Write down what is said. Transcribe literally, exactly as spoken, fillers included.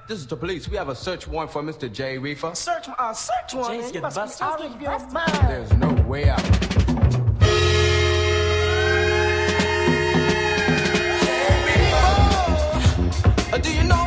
This is the police. We have a search warrant for Mister Jay Reefer. Search, uh, search warrant. Jay's You get must busted. be out of your mind. There's no way out. Jay Reefer. Uh, do you know